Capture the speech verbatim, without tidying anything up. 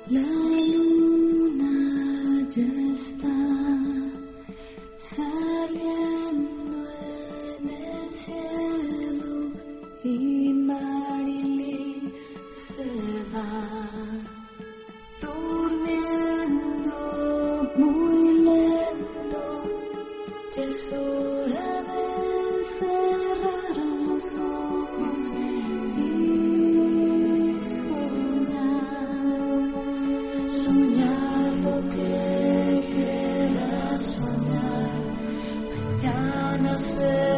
La luna ya está saliendo en el cielo y Marilis se va durmiendo muy lento. Ya es hora de cerrar los ojos y soñar lo que quieras soñar. Mañana será